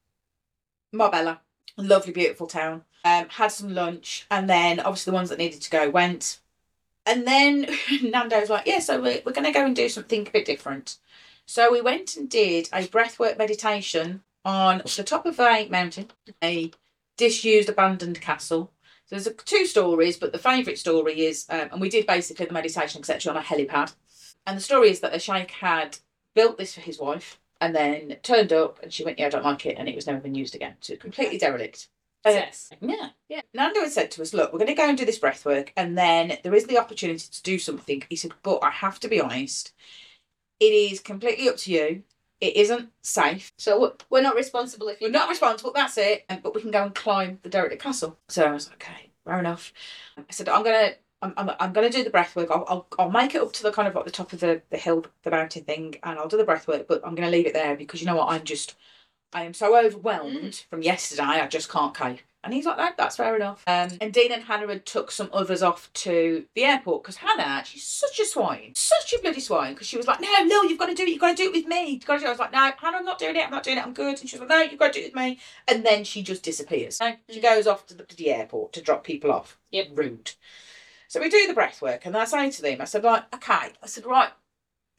Marbella. Lovely, beautiful town. Um, had some lunch, and then obviously the ones that needed to go went. And then Nando was like, yeah, so we're, we're going to go and do something a bit different. So we went and did a breathwork meditation on the top of a mountain, a disused, abandoned castle. So there's a, two stories, but the favourite story is, um, and we did basically the meditation, et cetera, on a helipad. And the story is that the sheikh had built this for his wife and then turned up and she went, yeah, I don't like it. And it was never been used again. So completely derelict. Yes. Uh, yeah. Yeah. Nando had said to us, look, we're going to go and do this breath work and then there is the opportunity to do something. He said, but I have to be honest, it is completely up to you. It isn't safe. So we're not responsible if you We're not responsible, that's it. But we can go and climb the derelict castle. So I was like, okay, fair enough. I said, I'm going to I'm, I'm, I'm going to do the breath work. I'll, I'll, I'll make it up to the kind of at the top of the, the hill, the mountain thing, and I'll do the breath work, but I'm going to leave it there because you know what? I'm just, I am so overwhelmed mm. from yesterday, I just can't cope. And he's like, no, that's fair enough. Um, and Dean and Hannah had took some others off to the airport because Hannah, she's such a swine, such a bloody swine, because she was like, no, no, you've got to do it, you've got to do it with me. You've got to do it. I was like, no, Hannah, I'm not doing it, I'm not doing it, I'm good. And she was like, no, you've got to do it with me. And then she just disappears. So she Mm. goes off to the, to the airport to drop people off. Yep. Rude. So we do the breath work, and I say to them, I said, like, okay. I said, right,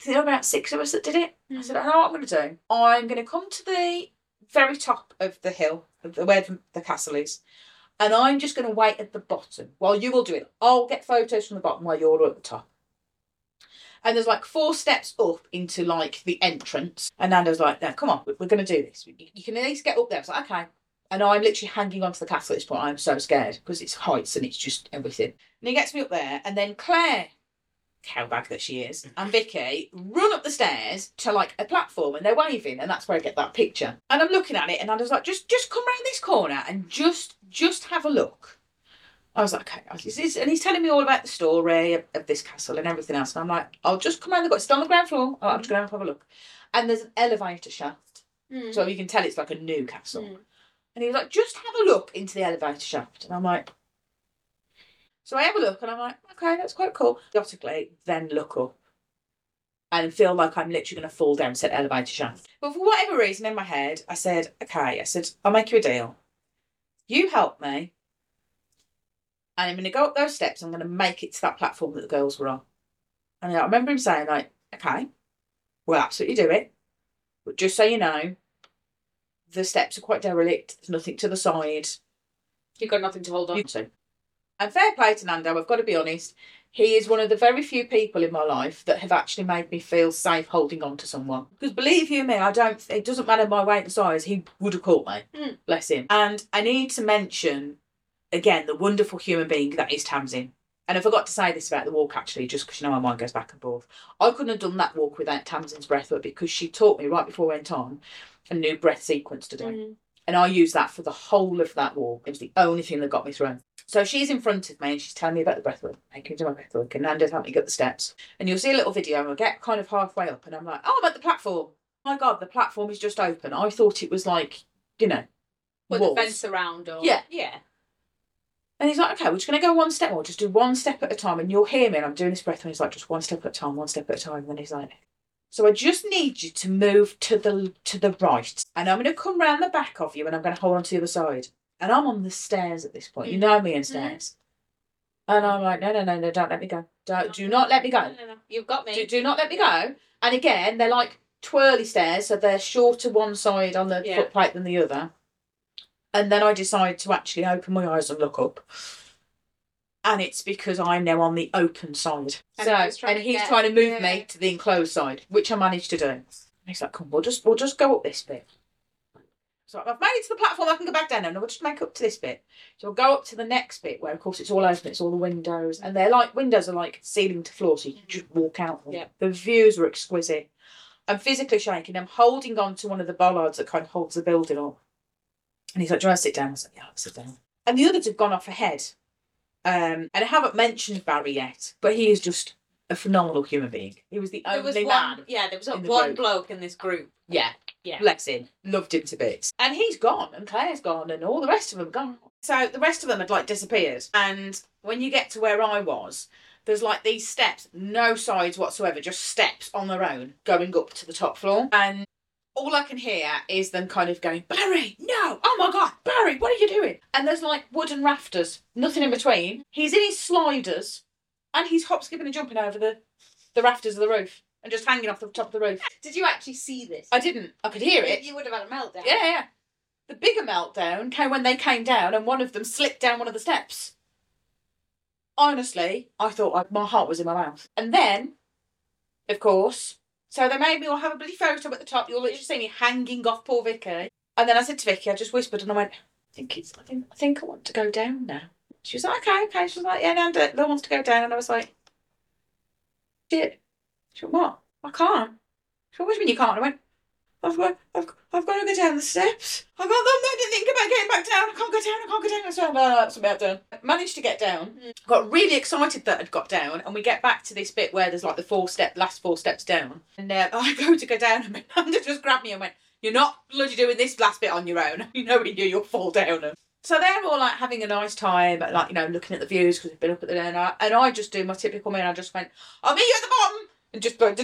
there were about six of us that did it. Mm. I said, I know what I'm going to do. I'm going to come to the very top of the hill, of the, where the, the castle is, and I'm just going to wait at the bottom while you all do it. I'll get photos from the bottom while you're all at the top. And there's like four steps up into like the entrance. And Nando's like, no, come on, we're going to do this. You can at least get up there. I was like, okay. And I'm literally hanging onto the castle at this point. I'm so scared because it's heights and it's just everything. And he gets me up there, and then Claire, cowbag that she is, and Vicky run up the stairs to like a platform, and they're waving, and that's where I get that picture. And I'm looking at it, and I was like, just just come round this corner and just just have a look. I was like, okay, and he's telling me all about the story of, of this castle and everything else. And I'm like, I'll just come around the, it's on the ground floor. Oh, I'm just going to have a look. And there's an elevator shaft. Mm. So you can tell it's like a new castle. Mm. And he was like, just have a look into the elevator shaft. And I'm like, so I have a look, and I'm like, okay, that's quite cool. Idiotically, then look up and feel like I'm literally going to fall down said elevator shaft. But for whatever reason in my head, I said, okay, I said, I'll make you a deal. You help me, and I'm going to go up those steps. I'm going to make it to that platform that the girls were on. And I remember him saying, like, okay, we'll absolutely do it. But just so you know, the steps are quite derelict. There's nothing to the side. You've got nothing to hold on to. And fair play to Nando, I've got to be honest. He is one of the very few people in my life that have actually made me feel safe holding on to someone. Because believe you me, I don't, it doesn't matter my weight and size, he would have caught me. Mm. Bless him. And I need to mention, again, the wonderful human being that is Tamsin. And I forgot to say this about the walk, actually, just because you know my mind goes back and forth. I couldn't have done that walk without Tamsin's breathwork, because she taught me right before I went on a new breath sequence to do. Mm. And I used that for the whole of that walk. It was the only thing that got me through. So she's in front of me and she's telling me about the breathwork, making me do my breathwork, and Nando's helping me get the steps. And you'll see a little video and we'll get kind of halfway up and I'm like, oh, I'm at the platform. Oh my God, the platform is just open. I thought it was like, you know, Put walls. The fence around or... Yeah. Yeah. And he's like, okay, we're just going to go one step more. Just do one step at a time. And you'll hear me and I'm doing this breath and he's like, just one step at a time, one step at a time. And then he's like... So I just need you to move to the to the right. And I'm going to come round the back of you and I'm going to hold on to the other side. And I'm on the stairs at this point. Mm. You know me on stairs. Mm. And I'm like, no, no, no, no, don't let me go. Don't, no, do not let me go. No, no, no. You've got me. Do, do not let me go. And again, they're like twirly stairs. So they're shorter one side on the yeah. footplate than the other. And then I decide to actually open my eyes and look up. And it's because I'm now on the open side. And, so, he's trying, and he's to get, trying to move yeah. me to the enclosed side, which I managed to do. And he's like, come on, we'll just, we'll just go up this bit. So I've made it to the platform, I can go back down now, and we'll just make up to this bit. So we'll go up to the next bit, where of course it's all open, it's all the windows. And they're like, windows are like ceiling to floor, so you can just walk out them. Yeah. The views are exquisite. I'm physically shaking, I'm holding on to one of the bollards that kind of holds the building up. And he's like, do you want to sit down? I was like, yeah, I'll sit down. And the others have gone off ahead. Um, and I haven't mentioned Barry yet, but he is just a phenomenal human being. He was the only there was man. One, yeah, there was one group. bloke in this group. Yeah, yeah. Bless him. Loved him to bits. And he's gone, and Claire's gone, and all the rest of them gone. So the rest of them had like disappeared. And when you get to where I was, there's like these steps, no sides whatsoever, just steps on their own going up to the top floor. And all I can hear is them kind of going, Barry, no, oh my God, Barry, what are you doing? And there's like wooden rafters, nothing in between. He's in his sliders and he's hop, skipping and jumping over the, the rafters of the roof and just hanging off the top of the roof. Did you actually see this? I didn't. I could hear it. You would have had a meltdown. Yeah, yeah. The bigger meltdown came when they came down and one of them slipped down one of the steps. Honestly, I thought I, my heart was in my mouth. And then, of course... So they made me all have a bloody photo at the top. You'll literally see me hanging off poor Vicky. And then I said to Vicky, I just whispered and I went, I think it's, I think, I think I want to go down now. She was like, okay, okay. She was like, yeah, no, no wants to go down. And I was like, shit. She went, what? I can't. She went, what do you mean you can't? I went, I've got, I've, I've got to go down the steps. I've got them. I didn't think about getting back down. I can't go down. I can't go down. I said, no, that's about done. Managed to get down. Mm. Got really excited that I'd got down. And we get back to this bit where there's like the four step, last four steps down. And uh, I go to go down and Amanda just grabbed me and went, you're not bloody doing this last bit on your own. You know what you do, you'll fall down. So they're all like having a nice time, like, you know, looking at the views because we've been up at the end. And I just do my typical me and I just went, I'll meet you at the bottom. And just go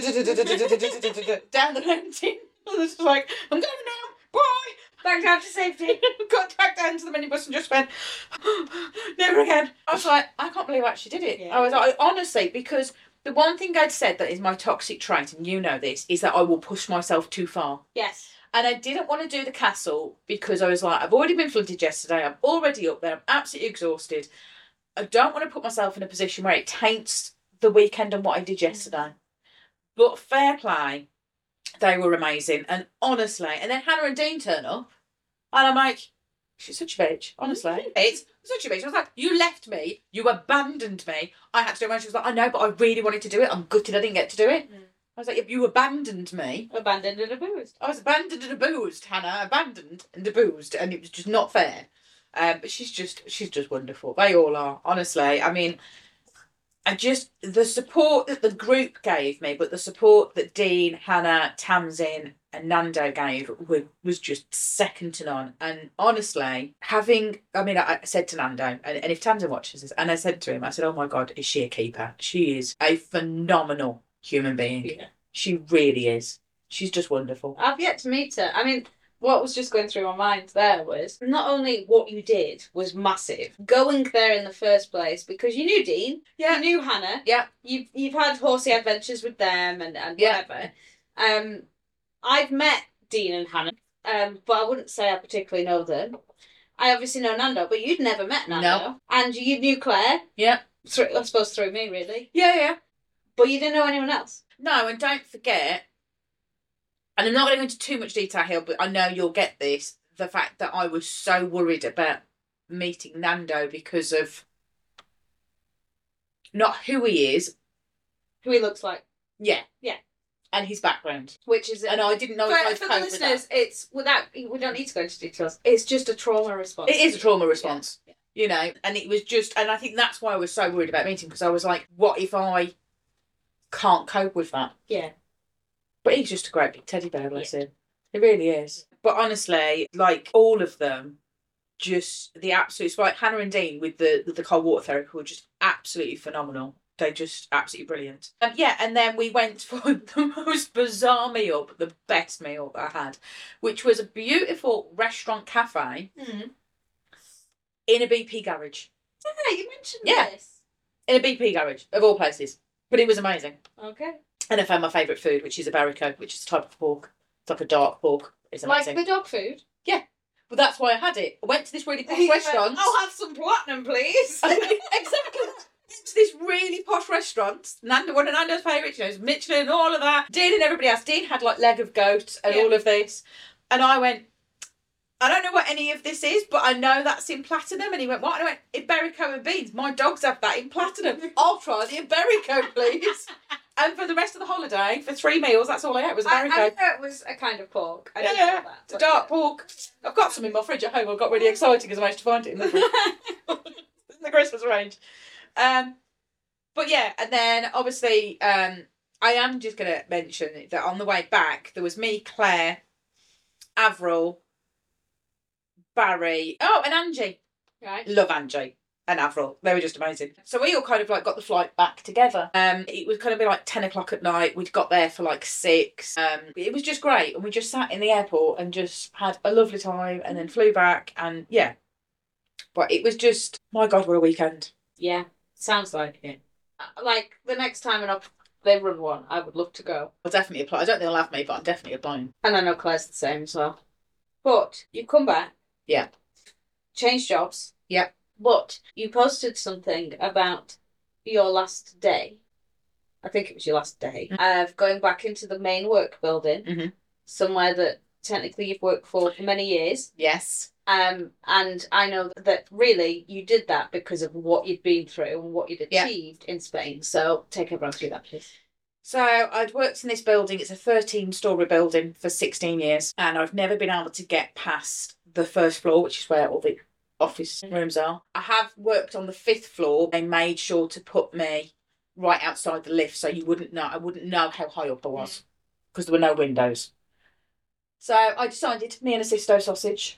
down the mountain. And it's like, I'm going now, bye. Back down to safety. Got back down to the minibus and just went, never again. I was like, I can't believe I actually did it. Yeah. I was like, honestly, because The one thing I'd said that is my toxic trait, and you know this, is that I will push myself too far. Yes. And I didn't want to do the castle because I was like, I've already been flooded yesterday. I'm already up there. I'm absolutely exhausted. I don't want to put myself in a position where it taints the weekend and what I did yesterday. But fair play, they were amazing. And honestly, and then Hannah and Dean turn up, and I'm like, she's such a bitch, honestly. It's such a bitch. I was like, you left me, you abandoned me. I had to do it. And she was like, I know, but I really wanted to do it. I'm gutted I didn't get to do it. Mm. I was like, if you abandoned me. Abandoned and abused. I was abandoned and abused, Hannah. Abandoned and abused. And it was just not fair. Um, but she's just, she's just wonderful. They all are, honestly. I mean, I just, the support that the group gave me, but the support that Dean, Hannah, Tamsin and Nando gave was, was just second to none. And honestly, having, I mean, I, I said to Nando, and, and if Tamsin watches this, and I said to him, I said, oh my God, is she a keeper? She is a phenomenal human being. Yeah. She really is. She's just wonderful. I've yet to meet her. I mean, what was just going through my mind there was not only what you did was massive, going there in the first place because you knew Dean, yeah, you knew Hannah, yeah, you've you've had horsey adventures with them and, and whatever. Yeah. Um, I've met Dean and Hannah, um, but I wouldn't say I particularly know them. I obviously know Nando, but you'd never met Nando, no. And you knew Claire, yeah, through, I suppose through me, really, yeah, yeah, but you didn't know anyone else. No, and don't forget. And I'm not going to go into too much detail here, but I know you'll get this. The fact that I was so worried about meeting Nando because of not who he is. Who he looks like. Yeah. Yeah. And his background. Which is... And I didn't know for, if I'd For cope the listeners, with that. it's... Without, we don't need to go into details. It's just a trauma response. It is a trauma response. Yeah. You know, and it was just... And I think that's why I was so worried about meeting, because I was like, what if I can't cope with that? Yeah. But he's just a great big teddy bear, bless him. He really is. But honestly, like, all of them, just the absolute... Like, Hannah and Dean with the, the cold water therapy were just absolutely phenomenal. They're just absolutely brilliant. Um, yeah, and then we went for the most bizarre meal, but the best meal that I had, which was a beautiful restaurant cafe mm. in a B P garage. Yeah, you mentioned yeah. this. In a B P garage, of all places. But it was amazing. Okay. And I found my favourite food, which is a barrico, which is a type of pork. It's like a dark pork. It's amazing. Like the dog food? Yeah. Well, that's why I had it. I went to this really posh restaurant. I'll have some platinum, please. Exactly. To this really posh restaurant. Nando, one of Nando's favourites, you know, Michelin and all of that. Dean and everybody else. Dean had like leg of goat and yeah. all of this. And I went, I don't know what any of this is, but I know that's in platinum. And he went, what? And I went, Iberico and beans. My dogs have that in platinum. I'll try the Iberico, please. And for the rest of the holiday, for three meals, that's all I had was Iberico. I, I know it was a kind of pork. I yeah, don't yeah. know that. It's a dark pork. I've got some in my fridge at home. I got really excited because I managed to find it in the, in the Christmas range. Um, but yeah, and then obviously, um, I am just going to mention that on the way back, there was me, Claire, Avril, Barry, oh, and Angie. Right. Love Angie and Avril. They were just amazing. So we all kind of like got the flight back together. Um, it was kind of be like ten o'clock at night. We'd got there for like six. Um, it was just great. And we just sat in the airport and just had a lovely time and then flew back and yeah. But it was just, my God, what a weekend. Yeah, sounds like it. Like the next time an op- they run one, I would love to go. I'll definitely apply. I don't think they'll have me, but I'm definitely applying. And I know Claire's the same as well. But you come back. Yeah. Change jobs. Yeah. But you posted something about your last day. I think it was your last day. Mm-hmm. Of going back into the main work building. Mm-hmm. Somewhere that technically you've worked for for many years. Yes. Um, and I know that really you did that because of what you'd been through and what you'd achieved yeah. in Spain. So take everyone through that, please. So I'd worked in this building. It's a thirteen-storey building for sixteen years. And I've never been able to get past the first floor, which is where all the office rooms are. I have worked on the fifth floor. They made sure to put me right outside the lift so you wouldn't know. I wouldn't know how high up I was because there were no windows. So I decided, me and a Sisto sausage,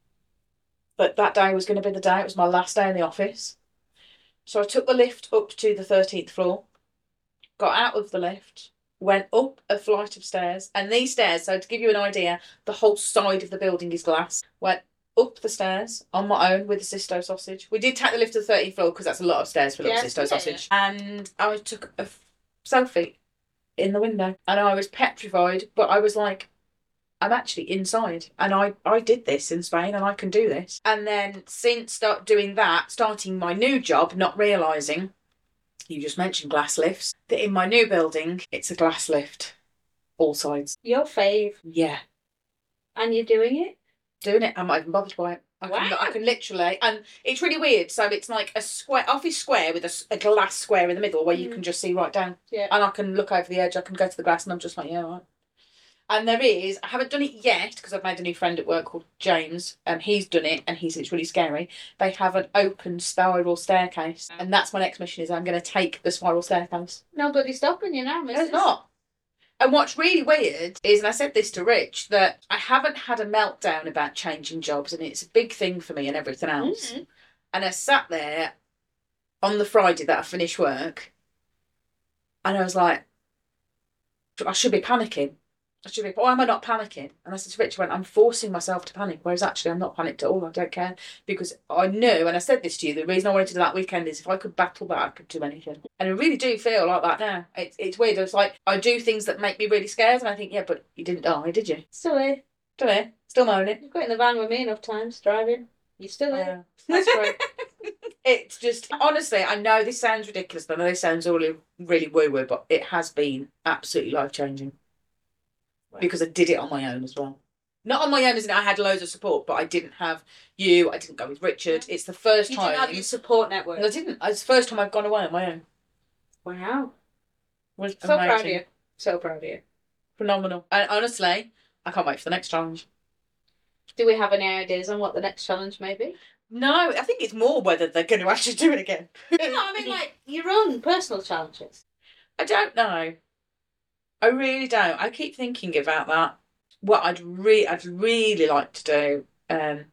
but that day was going to be the day. It was my last day in the office. So I took the lift up to the thirteenth floor, got out of the lift, went up a flight of stairs. And these stairs, so to give you an idea, the whole side of the building is glass. Went up the stairs on my own with the Sisto sausage. We did take the lift to the thirteenth floor because that's a lot of stairs for a little yeah, Sisto yeah, sausage. Yeah. And I took a selfie in the window. And I was petrified, but I was like, I'm actually inside. And I, I did this in Spain and I can do this. And then since start doing that, starting my new job, not realising, you just mentioned glass lifts, that in my new building, it's a glass lift. All sides. Your fave. Yeah. And you're doing it? Doing it. I'm not even bothered by it. I can, Wow. I can literally, and it's really weird. So it's like a square, office square with a, a glass square in the middle where you Mm. can just see right down. Yeah. And I can look over the edge. I can go to the glass, and I'm just like, yeah, right. And there is, I haven't done it yet because I've made a new friend at work called James, and he's done it, and he said it's really scary. They have an open spiral staircase, and that's my next mission. Is I'm going to take the spiral staircase. Nobody's stopping you now, missus. No, it's not. And what's really weird is, and I said this to Rich, that I haven't had a meltdown about changing jobs, and it's a big thing for me and everything else. Mm-hmm. And I sat there on the Friday that I finished work, and I was like, I should be panicking. I should be, why am I not panicking? And I said to Rich, I went, I'm forcing myself to panic, whereas actually I'm not panicked at all. I don't care. Because I knew, and I said this to you, the reason I wanted to do that weekend is if I could battle that, I could do anything. And I really do feel like that now. It's, it's weird. It's like I do things that make me really scared, and I think, yeah, but you didn't die, did you? Still here. Still here. Still moaning. You've got in the van with me enough times, driving. You're still here. Yeah. That's right. It's just, honestly, I know this sounds ridiculous, I know this sounds all really woo-woo, but it has been absolutely life-changing. Because I did it on my own as well. Not on my own as in I had loads of support, but I didn't have you, I didn't go with Richard. It's the first You time. didn't have your support network. I didn't. It's the first time I've gone away on my own. Wow. It was So amazing. proud of you. So proud of you. Phenomenal. And honestly, I can't wait for the next challenge. Do we have any ideas on what the next challenge may be? No, I think it's more whether they're going to actually do it again. No, I mean like your own personal challenges. I don't know. I really don't. I keep thinking about that. What I'd re I'd really like to do. Um,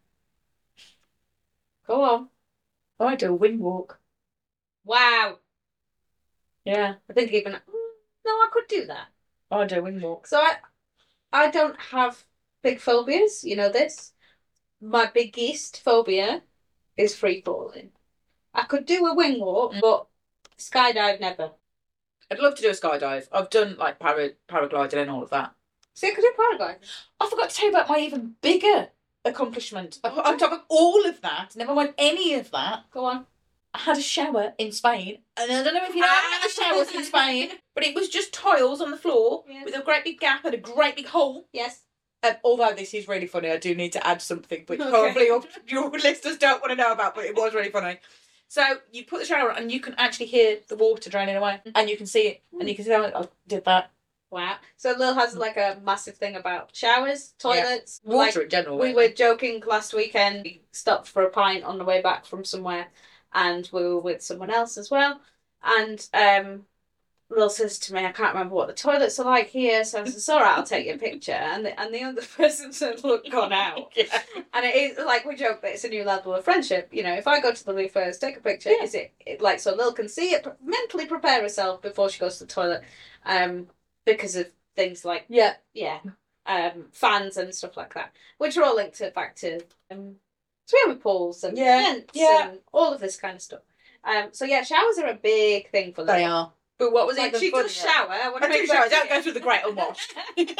Go on. oh, I do a wind walk. Wow. Yeah, I think even mm, no, I could do that. oh, I do a wind walk. So I, I don't have big phobias. You know this. My biggest phobia is free falling. I could do a wing walk, Mm. but skydive never. I'd love to do a skydive. I've done like para paragliding and all of that. See, I could do paragliding. I forgot to tell you about my even bigger accomplishment. On top of all of that, never mind any of that, Go on. I had a shower in Spain. And I don't know if you know how the showers in Spain, but it was just tiles on the floor Yes. with a great big gap and a great big hole. Yes. Um, although this is really funny, I do need to add something, which Okay. probably your, your listeners don't want to know about, but it was really funny. So you put the shower on and you can actually hear the water draining away, and you can see it, and you can see how I did that. Wow. So Lil has like a massive thing about showers, toilets. Water Like, in general. we really. were joking last weekend. We stopped for a pint on the way back from somewhere, and we were with someone else as well. And um, Lil says to me, "I can't remember what the toilets are like here." So I said, "It's all right, I'll take your picture." And the, and the other person said, "Look, gone out." Yeah. And it is like we joke that it's a new level of friendship. You know, if I go to the loo first, take a picture, Yeah. is it, it like so Lil can see it, mentally prepare herself before she goes to the toilet, um, because of things like Yeah. yeah, um, fans and stuff like that, which are all linked to, back to um, swimming pools and Yeah, vents yeah. and all of this kind of stuff. Um, so yeah, showers are a big thing for Lil. They are. But what was Like even she funnier- does shower. I, want I to do make shower. I sure- don't go through the great unwashed.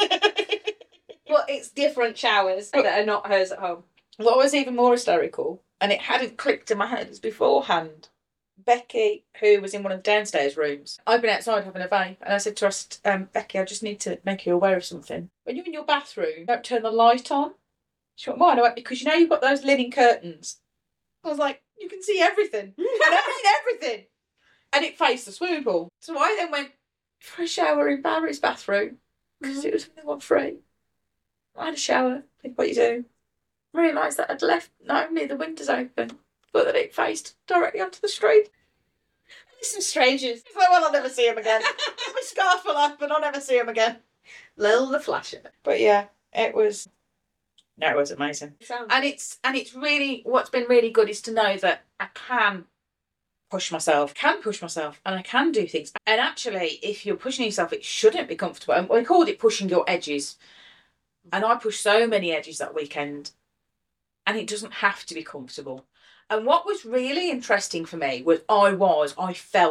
But it's different showers that are not hers at home. What was even more hysterical, and it hadn't clicked in my head as beforehand, Becky, who was in one of the downstairs rooms, I'd been outside having a vape, and I said to her, um, Becky, I just need to make you aware of something. When you're in your bathroom, don't turn the light on. She went, why? And I went, because you know you've got those linen curtains. I was like, you can see everything. And I mean everything. And it faced the swimming pool. So I then went for a shower in Barry's bathroom, because it was only one free. I had a shower, think what you do. Realised that I'd left not only the windows open, but that it faced directly onto the street. Some strangers. So, well, I'll never see him again. My scarf for life, but I'll never see him again. Lil the Flasher. But yeah, it was. No, it was amazing. And it's and it's really what's been really good is to know that I can push myself, can push myself, and I can do things. And actually, if you're pushing yourself, it shouldn't be comfortable. And we called it pushing your edges. And I pushed so many edges that weekend, and it doesn't have to be comfortable. And what was really interesting for me was I was, I felt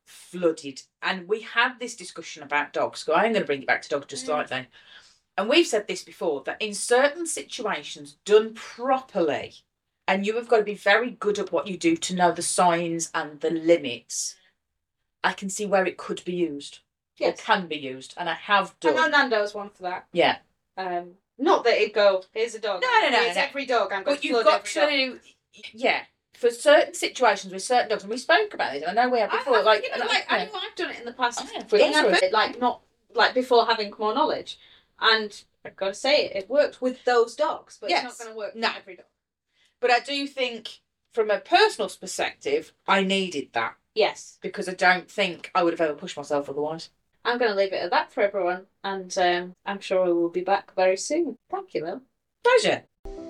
flooded. And we had this discussion about dogs. So I'm going to bring it back to dogs just mm. slightly. And we've said this before, that in certain situations, done properly, and you have got to be very good at what you do to know the signs and the limits, I can see where it could be used. Yes. Or can be used. And I have done. I know Nando's one for that. Yeah. Um, not that it'd go, here's a dog. No, no, no. Here's no. every dog. I'm going but to you've got to, dog. yeah. For certain situations with certain dogs, and we spoke about this, and I know we have before. I, like, you know, like I know I've done it in the past. Oh, yeah, in like not like before having more knowledge, and I've got to say it, it worked with those dogs, but yes. it's not going to work no. with every dog. But I do think, from a personal perspective, I needed that. Yes, because I don't think I would have ever pushed myself otherwise. I'm going to leave it at that for everyone, and um, I'm sure we will be back very soon. Thank you, Lil. Pleasure.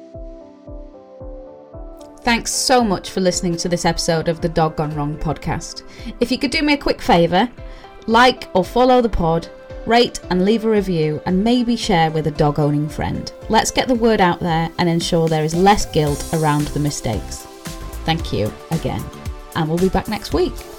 Thanks so much for listening to this episode of the Dog Gone Wrong podcast. If you could do me a quick favour, like or follow the pod, rate and leave a review, and maybe share with a dog-owning friend. Let's get the word out there and ensure there is less guilt around the mistakes. Thank you again, and we'll be back next week.